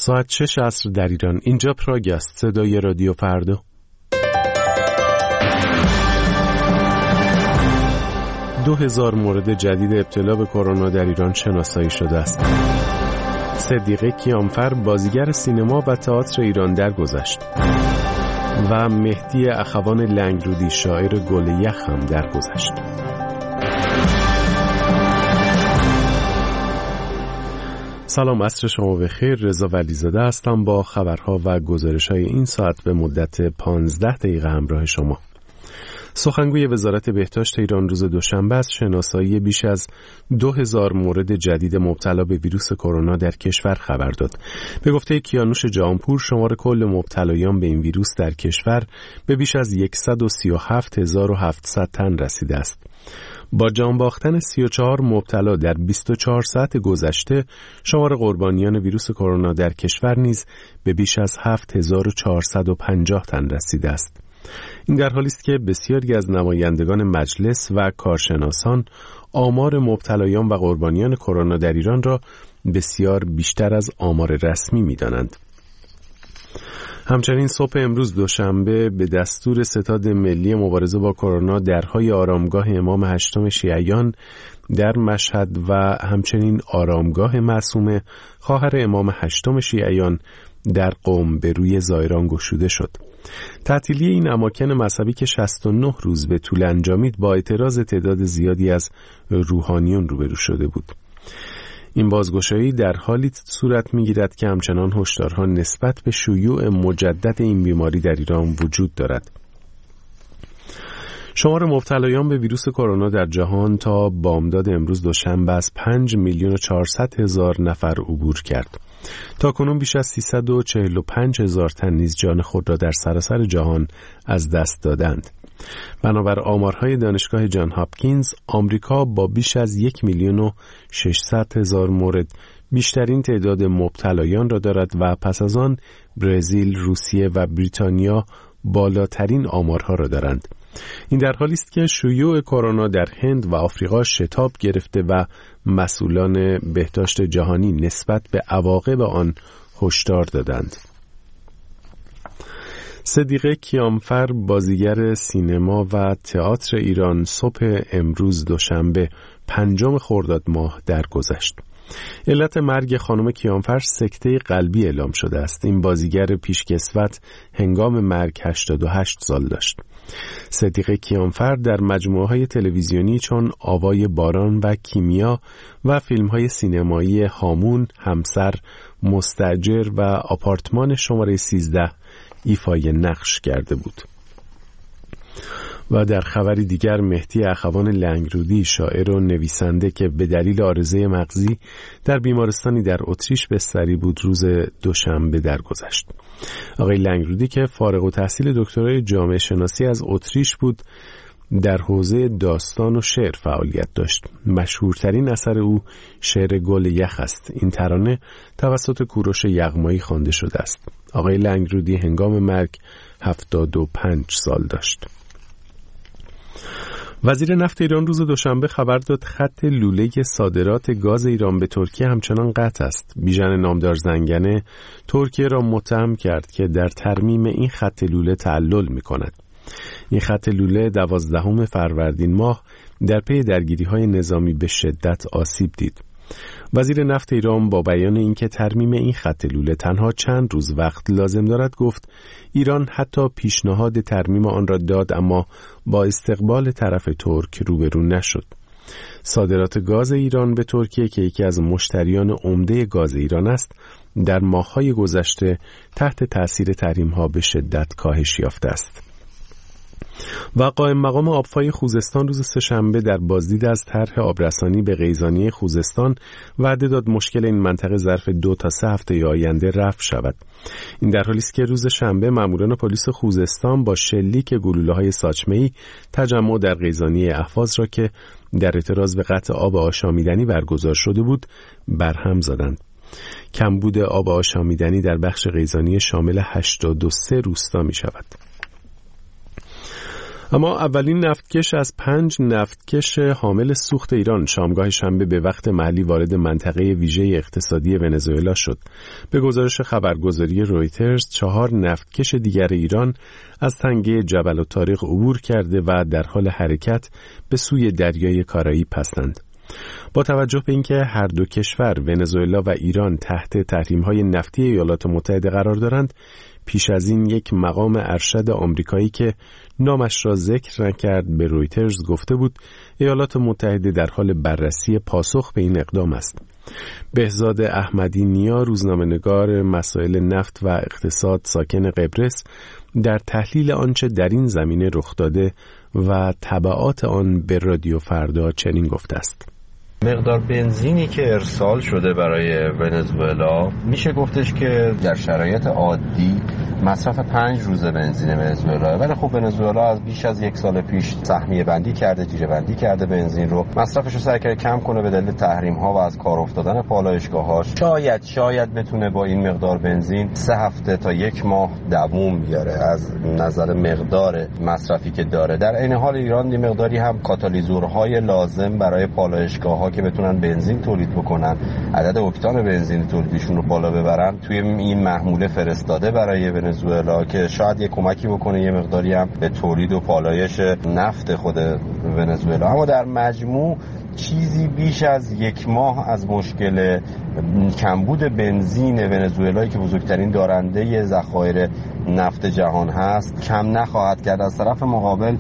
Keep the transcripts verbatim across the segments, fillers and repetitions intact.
ساعت شش عصر در ایران. اینجا پراگ است، صدای رادیو فردا. دو هزار مورد جدید ابتلا به کرونا در ایران شناسایی شده است. صدیقه کیانفر بازیگر سینما و تئاتر ایران درگذشت و مهدی اخوان لنگرودی شاعر گل یخ هم درگذشت. سلام، عصر شما بخیر. رضا ولیزاده هستم با خبرها و گزارش‌های این ساعت به مدت پانزده دقیقه همراه شما. سخنگوی وزارت بهداشت ایران روز دوشنبه از شناسایی بیش از دو هزار مورد جدید مبتلا به ویروس کرونا در کشور خبر داد. به گفته کیانوش جهانپور، شمار کل مبتلایان به این ویروس در کشور به بیش از صد و سی و هفت هزار و هفتصد تن رسیده است. با جان باختن سی و چهار مبتلا در بیست و چهار ساعت گذشته، شمار قربانیان ویروس کرونا در کشور نیز به بیش از هفت هزار و چهارصد و پنجاه تن رسیده است. این در حالی است که بسیاری از نمایندگان مجلس و کارشناسان آمار مبتلایان و قربانیان کرونا در ایران را بسیار بیشتر از آمار رسمی می‌دانند. همچنین صبح امروز دوشنبه به دستور ستاد ملی مبارزه با کرونا درهای آرامگاه امام هشتم شیعیان در مشهد و همچنین آرامگاه معصومه خواهر امام هشتم شیعیان در قم به روی زائران گشوده شد. تعطیلی این اماکن مذهبی که شصت و نه روز به طول انجامید با اعتراض تعداد زیادی از روحانیون روبرو شده بود. این بازگشایی در حالی صورت می‌گیرد که همچنان هشدارها نسبت به شیوع مجدد این بیماری در ایران وجود دارد. شمار مبتلایان به ویروس کرونا در جهان تا بامداد امروز دوشنبه از پنج میلیون و چهارصد هزار نفر عبور کرد. تاکنون بیش از سیصد و چهل و پنج هزار تن نیز جان خود را در سراسر جهان از دست دادند. بنابر آمارهای دانشگاه جان هاپکینز، آمریکا با بیش از یک میلیون و ششصد هزار مورد بیشترین تعداد مبتلایان را دارد و پس از آن برزیل، روسیه و بریتانیا بالاترین آمارها را دارند. این در حالی است که شیوع کرونا در هند و آفریقا شتاب گرفته و مسئولان بهداشت جهانی نسبت به عواقب آن هشدار دادند. صدیقه کیانفر بازیگر سینما و تئاتر ایران صبح امروز دوشنبه پنجم خرداد ماه درگذشت. علت مرگ خانم کیانفر سکته قلبی اعلام شده است. این بازیگر پیشکسوت هنگام مرگ هشتاد و هشت سال داشت. صدیقه کیانفر در مجموعه‌های تلویزیونی چون آوای باران و کیمیا و فیلم‌های سینمایی هامون، همسر، مستاجر و آپارتمان شماره سیزده ایفای نقش کرده بود. و در خبری دیگر، مهدی اخوان لنگرودی شاعر و نویسنده که به دلیل عارضه مغزی در بیمارستانی در اتریش بستری بود روز دوشنبه درگذشت. آقای لنگرودی که فارغ التحصیل دکترای جامعه شناسی از اتریش بود، در حوزه داستان و شعر فعالیت داشت. مشهورترین اثر او شعر گل یخ است. این ترانه توسط کوروش یغمایی خوانده شده است. آقای لنگرودی هنگام مرگ هفتاد و پنج سال داشت. وزیر نفت ایران روز دوشنبه خبر داد خط لوله صادرات گاز ایران به ترکیه همچنان قطع است. بیژن نامدار زنگنه ترکیه را متهم کرد که در ترمیم این خط لوله تعلل می‌کند. این خط لوله دوازدهم فروردین ماه در پی درگیری‌های نظامی به شدت آسیب دید. وزیر نفت ایران با بیان اینکه ترمیم این خط لوله تنها چند روز وقت لازم دارد گفت ایران حتی پیشنهاد ترمیم آن را داد اما با استقبال طرف ترک روبرو نشد. صادرات گاز ایران به ترکیه که یکی از مشتریان عمده گاز ایران است در ماه‌های گذشته تحت تأثیر تحریم‌ها به شدت کاهش یافته است. و قائم مقام آبفای خوزستان روز سه‌شنبه در بازدید از طرح آبرسانی به قیزانی خوزستان وعده داد مشکل این منطقه ظرف دو تا سه هفته آینده رفع شود. این در حالی است که روز شنبه ماموران پلیس خوزستان با شلیک گلوله‌های ساچمه‌ای تجمع در قیزانی اهواز را که در اعتراض به قطع آب آشامیدنی برگزار شده بود برهم زدند. کمبود آب آشامیدنی در بخش قیزانی شامل هشتاد و سه روستا می شود. اما اولین نفتکش از پنج نفتکش حامل سوخت ایران شامگاه شنبه به وقت محلی وارد منطقه ویژه اقتصادی ونزوئلا شد. به گزارش خبرگزاری رویترز، چهار نفتکش دیگر ایران از تنگه جبل الطارق عبور کرده و در حال حرکت به سوی دریای کارائیب هستند. با توجه به اینکه هر دو کشور ونزوئلا و ایران تحت تحریم‌های نفتی ایالات متحده قرار دارند، پیش از این یک مقام ارشد آمریکایی که نامش را ذکر نکرد به رویترز گفته بود ایالات متحده در حال بررسی پاسخ به این اقدام است. بهزاد احمدی نیا، روزنامه‌نگار مسائل نفت و اقتصاد ساکن قبرس، در تحلیل آنچه در این زمینه رخ داده و تبعات آن به رادیو فردا چنین گفته است: مقدار بنزینی که ارسال شده برای ونزوئلا میشه گفتش که در شرایط عادی مصرف پنج روز بنزین ونزوئلا، ولی خب ونزوئلا از بیش از یک سال پیش سهمیه بندی کرده، جیره بندی کرده بنزین رو، مصرفش رو سعی کرده کم کنه به دلیل تحریم ها و از کار افتادن پالایشگاه‌هاش. شاید شاید بتونه با این مقدار بنزین سه هفته تا یک ماه دوام بیاره از نظر مقدار مصرفی که داره. در عین حال ایران این مقداری هم کاتالیزورهای لازم برای پالایشگاه‌ها که بتونن بنزین تولید بکنن، عدد اکتان بنزین تولیدشون رو بالا ببرن، توی این محموله فرستاده برای ونزوئلا که شاید یه کمکی بکنه یه مقداری هم به تولید و پالایش نفت خود ونزوئلا. اما در مجموع چیزی بیش از یک ماه از مشکل کمبود بنزین ونزوئلا که بزرگترین دارنده ذخایر نفت جهان هست کم نخواهد کرد. از طرف مقابل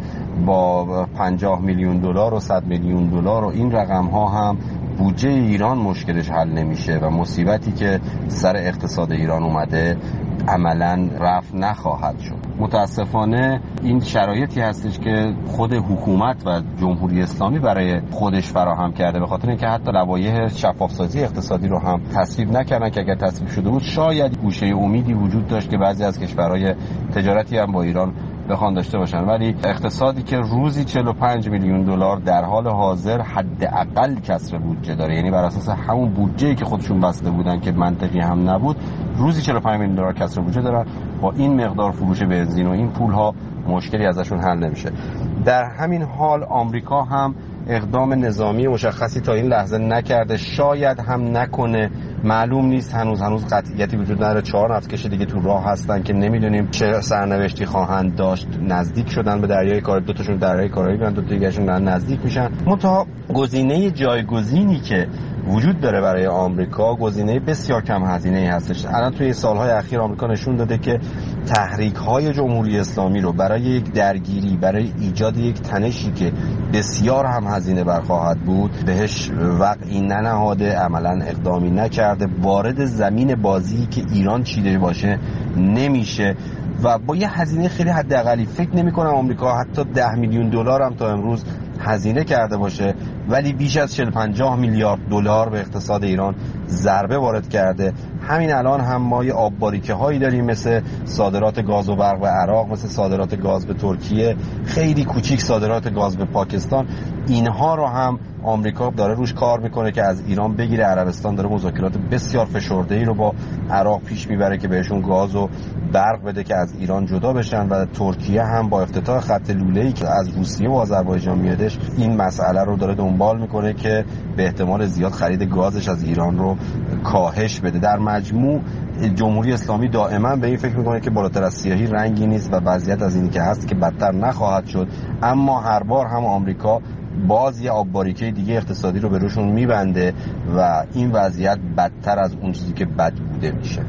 با پنجاه میلیون دلار و صد میلیون دلار و این رقم ها هم بودجه ایران مشکلش حل نمیشه و مصیبتی که سر اقتصاد ایران اومده عملاً رفع نخواهد شد. متاسفانه این شرایطی هستش که خود حکومت و جمهوری اسلامی برای خودش فراهم کرده، به خاطر اینکه حتی لوایح شفافسازی اقتصادی رو هم تصویب نکردن که اگر تصویب شده بود شاید گوشه امیدی وجود داشت که بعضی از کشورهای تجارتی هم با ایران بخوان داشته باشن. ولی اقتصادی که روزی چهل و پنج میلیون دلار در حال حاضر حداقل کسر بودجه داره، یعنی بر اساس همون بودجه‌ای که خودشون بسته بودن که منطقی هم نبود، روزی چهل و پنج میلیون دلار کسر بودجه دارن، با این مقدار فروش بنزین و این پول‌ها مشکلی ازشون حل نمیشه. در همین حال آمریکا هم اقدام نظامی مشخصی تا این لحظه نکرده، شاید هم نکنه، معلوم نیست، هنوز هنوز قطعیتی وجود نداره. چهار نفتکش دیگه تو راه هستن که نمیدونیم چه سرنوشتی خواهند داشت. نزدیک شدن به دریای کارائیب، دو تاشون دریای کارائیب، دو تا دیگه‌شون نزدیک میشن. منتها گزینه جایگزینی که وجود داره برای آمریکا گزینه بسیار کم هزینه‌ای هستش. الان توی سالهای اخیر آمریکا نشون داده که تحریک‌های جمهوری اسلامی رو برای یک درگیری، برای ایجاد یک تنشی که بسیار هم هزینه بر خواهد بود بهش وقعی ننهاده، عملاً اقدامی نکرده، وارد زمین بازی که ایران چیده باشه نمیشه و با یه هزینه خیلی حداقلی فکر نمی‌کنم آمریکا حتی ده میلیون دلار هم تا امروز هزینه کرده باشه، ولی بیش از چهل پنجاه میلیارد دلار به اقتصاد ایران ضربه وارد کرده. همین الان هم ما یه آب‌باریکه هایی داریم مثل صادرات گاز و برق به عراق، مثل صادرات گاز به ترکیه، خیلی کوچیک صادرات گاز به پاکستان. اینها رو هم آمریکا داره روش کار میکنه که از ایران بگیره. عربستان داره مذاکرات بسیار فشرده‌ای رو با عراق پیش میبره که بهشون گاز و برق بده که از ایران جدا بشن و ترکیه هم با افتتاح خط لوله‌ای که از روسیه و آذربایجان میادش این مسئله رو داره دنبال میکنه که به احتمال زیاد خرید گازش از ایران رو کاهش بده. در مجموع جمهوری اسلامی دائما به این فکر میکنه که بالاتر از سیاهی رنگی نیست و وضعیت از اینی که هست که بدتر نخواهد شد، اما هر بار هم آمریکا باز یه آب‌باریکه دیگه اقتصادی رو به روشون میبنده و این وضعیت بدتر از اون چیزی که بد بوده میشه.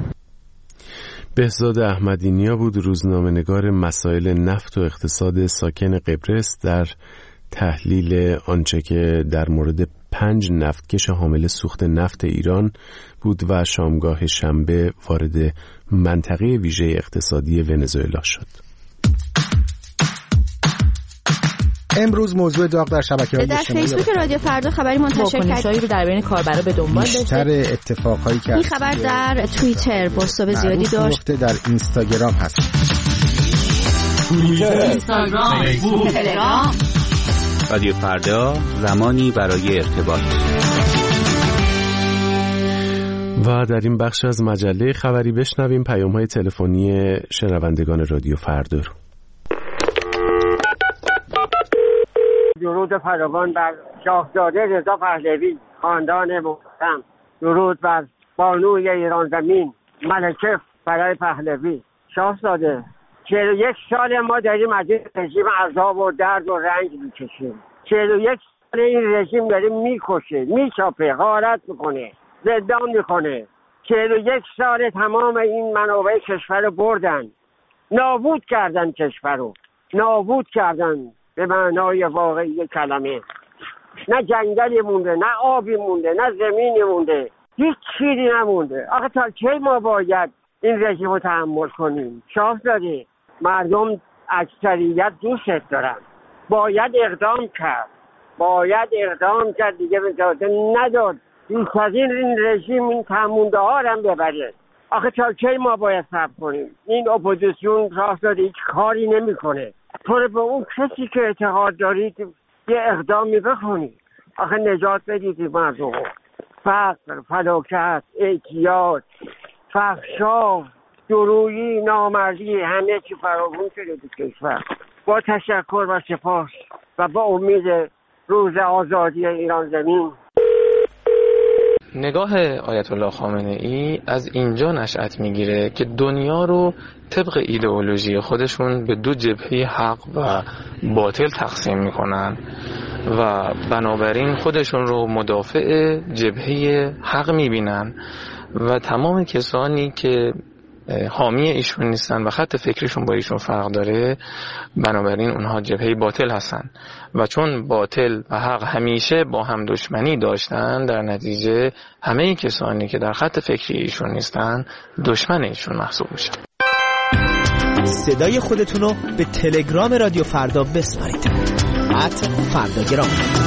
بهزاد احمدی نیا بود، روزنامه‌نگار مسائل نفت و اقتصاد ساکن قبرس، در تحلیل آنچه که در مورد پنج نفتکش حامل سوخت نفت ایران بود و شامگاه شنبه وارد منطقه ویژه اقتصادی ونزوئلا شد. امروز موضوع داغ در شبکه‌های اجتماعی در فیسبوک رادیو فردا خبری منتشر کرد رو در بین کاربرا به دنبال داشته. بیشتر اتفاقایی که این خبر در توییتر بوستو زیادی داشت، در اینستاگرام هست. توییتر، اینستاگرام، فیسبوک، تلگرام. رادیو فردا، زمانی برای ارتباط. و در این بخش از مجله خبری بشنویم پیام‌های تلفنی شنوندگان رادیو فردا رو. درود فراوان بر شاهزاده رضا پهلوی، خاندان محترم. درود بر بانوی ایران زمین ملکه فرای پهلوی. شاهزاده، چهل و یک سال ما داریم از این رژیم عذاب و درد و رنج میکشیم. چهل و یک سال این رژیم داره میکشه، میچاپه، غارت میکنه، زندان میکنه. چهل و یک سال تمام این منابع کشور رو بردن، نابود کردن کشور رو، نابود کردن به معنای واقعی کلمه. نه جنگلی مونده، نه آبی مونده، نه زمینی مونده، هیچ چیزی نمونده. آخه تا کی ما باید این رژیم رو تحمل کنیم؟ شاهزاده، مردم اکثریت دوست دارن، باید اقدام کرد، باید اقدام کرد دیگه. به اجازه نداد دوست از این این رژیم این تمونده ها رو هم ببره. آخه تا کی ما باید صبر کنیم؟ این اپوزیسیون شاهزاده هیچ کاری نمیکنه. تو به اون کسی که اعتقاد دارید یه اقدامی بکنید. آخه نجات بدید مردم. فقر، فلاکت، اعتیاد، فحشا، درویی، نامردی، همه چی فراوون شده تو کشور. با تشکر و سپاس و با امید روز آزادی ایران زمین. نگاه آیت الله خامنه ای از اینجا نشأت میگیره که دنیا رو طبق ایدئولوژی خودشون به دو جبهه حق و باطل تقسیم میکنن و بنابراین خودشون رو مدافع جبهه حق میبینن و تمام کسانی که حامی ایشون نیستن و خط فکریشون با ایشون فرق داره بنابراین اونها جبهه باطل هستن و چون باطل و حق همیشه با هم دشمنی داشتن در نتیجه همه کسانی که در خط فکری ایشون نیستن دشمن ایشون محسوب میشن. صدای خودتون رو به تلگرام رادیو فردا بسپارید. ات فرداگرام.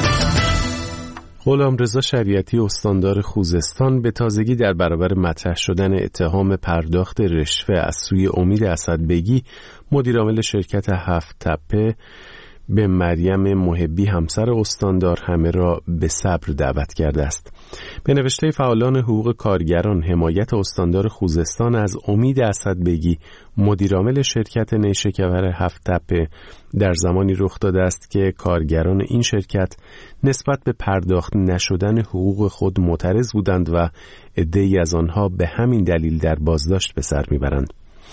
غلامرضا شریعتی استاندار خوزستان به تازگی در برابر مطرح شدن اتهام پرداخت رشوه از سوی امید اسدبگی مدیرعامل شرکت هفت تپه به مریم محبی همسر استاندار همه را به صبر دعوت کرده است. به نوشته فعالان حقوق کارگران حمایت استاندار خوزستان از امید اسدبگی مدیرعامل شرکت نیشکر هفت تپه در زمانی رخ داده است که کارگران این شرکت نسبت به پرداخت نشدن حقوق خود معترض بودند و عده‌ای از آنها به همین دلیل در بازداشت به سر میبرند.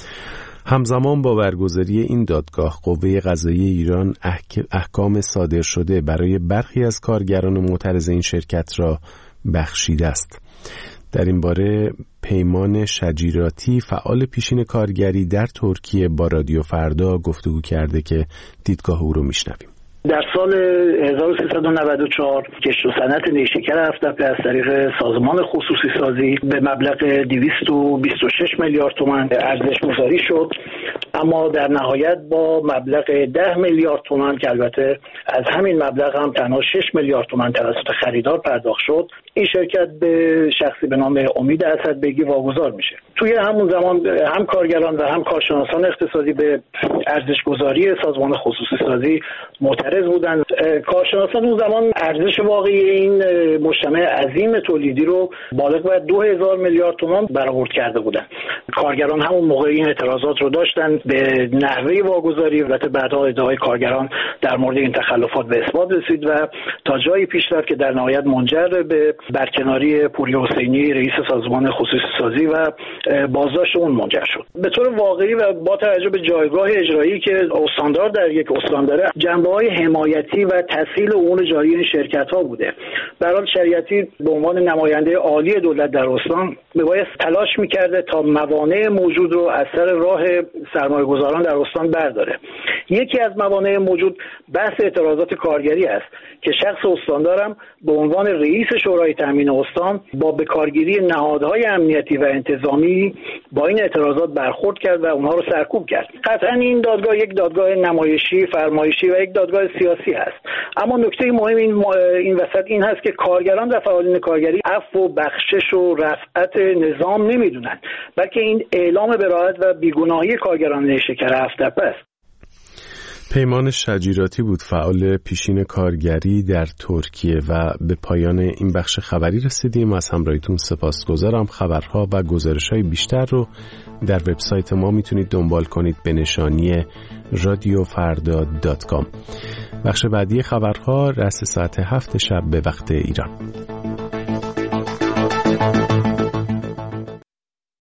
همزمان با برگزاری این دادگاه قوه قضاییه ایران احکام صادر شده برای برخی از کارگران معترض این شرکت را بخشیده است. در این باره پیمان شجیراتی فعال پیشین کارگری در ترکیه با رادیو فردا گفتگو کرده که دیدگاه او رو میشنویم. در سال هزار و سیصد و نود و چهار کشت و صنعت نیشکر هفت تپه از طریق سازمان خصوصی سازی به مبلغ دویست و بیست و شش میلیارد تومان ارزش گذاری شد، اما در نهایت با مبلغ ده میلیارد تومان که البته از همین مبلغ هم تنها شش میلیارد تومان توسط خریدار پرداخت شد، این شرکت به شخصی به نام امید اسدبگی واگذار میشه. توی همون زمان هم کارگران و هم کارشناسان اقتصادی به ارزش‌گذاری سازمان خصوصی سازی معترض بودند. کارشناسان اون زمان ارزش واقعی این مجتمع عظیم تولیدی رو بالغ بر دو هزار میلیارد تومان برآورد کرده بودند. کارگران همون موقع این اعتراضات رو داشتن به نحوه واگذاری و بعدها ادعای کارگران در مورد این تخلفات به اثبات رسید و تا جایی پیش رفت که در نهایت منجر به برکناری پوری حسینی رئیس سازمان خصوصی سازی و بازداشت اون منجر شد. به طور واقعی و با توجه به جایگاه اجرایی که استاندار در یک استان داره، جنبه‌های حمایتی و تسهیل امور جاری این شرکت‌ها بوده. به هر حال شریعتی به عنوان نماینده عالی دولت در استان میبایست تلاش می‌کرده تا موانع موجود رو از سر راه سرمایه‌گذاران در استان برداره. یکی از موانع موجود بحث اعتراضات کارگری است که شخص استاندارم به عنوان رئیس شورای تامین استان با بکارگیری نهادهای امنیتی و انتظامی با این اعتراضات برخورد کرد و اونها رو سرکوب کرد. قطعا این دادگاه یک دادگاه نمایشی، فرمایشی و یک دادگاه سیاسی است. اما نکته مهم این این وسط این هست که کارگران و فعالین کارگری عفو و بخشش و رفعت نظام نمیدونن، بلکه این اعلام براءت و بیگناهی کارگران نیشکر هفت تپه است. پیمان شجیراتی بود، فعال پیشین کارگری در ترکیه. و به پایان این بخش خبری رسیدیم. از همراهیتون سپاسگزارم. خبرها و گزارش‌های بیشتر رو در وبسایت ما میتونید دنبال کنید به نشانی رادیو فردا دات کام. بخش بعدی خبرها رأس ساعت هفت شب به وقت ایران.